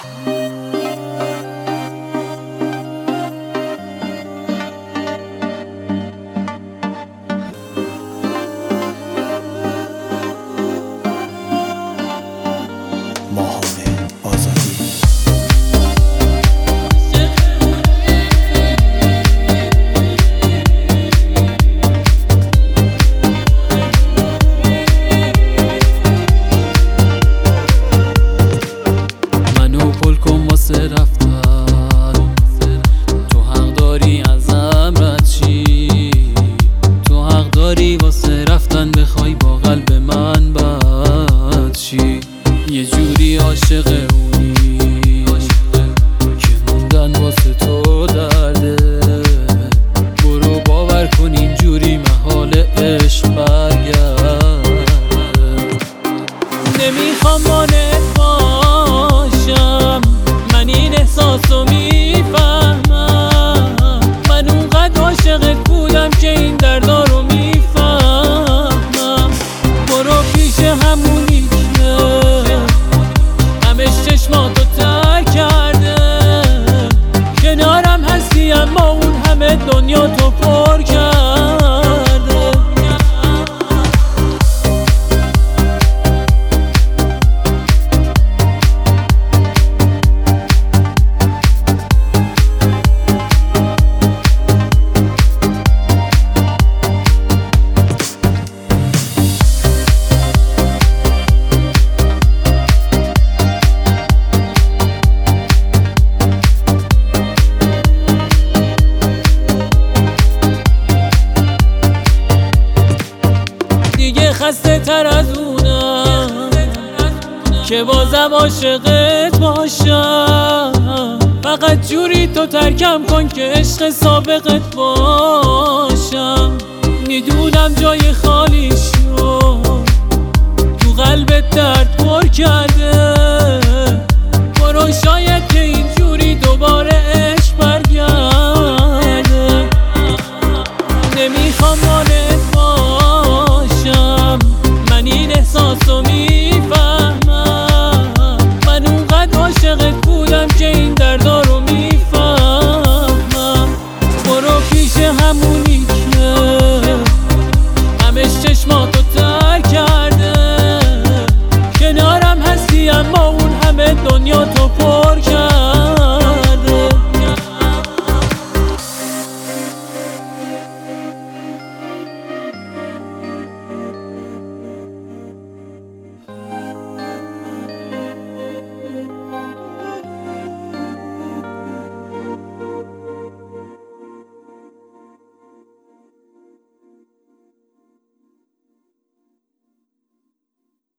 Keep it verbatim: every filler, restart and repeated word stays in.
واسه رفتن بخوای با قلب من بد چی؟ یه جوری عاشق اونی که موندن واسه تو درده. برو باور کن اینجوری محال عشق برگرد. نمیخوام مانعت باشم، من این احساسو میفهمم. من اونقدر عاشقت بودم که این دردا رو همونی که همش چشماتو ترک کرده. کنارم هستی اما اون همه دنیا تو پر کرده. خسته تر از اونم که بازم عاشقت باشم. فقط جوری تو ترکم کن که عشق سابقت باشم. میدونم جای خالی شد، تو قلبت درد پر کرده. برو شاید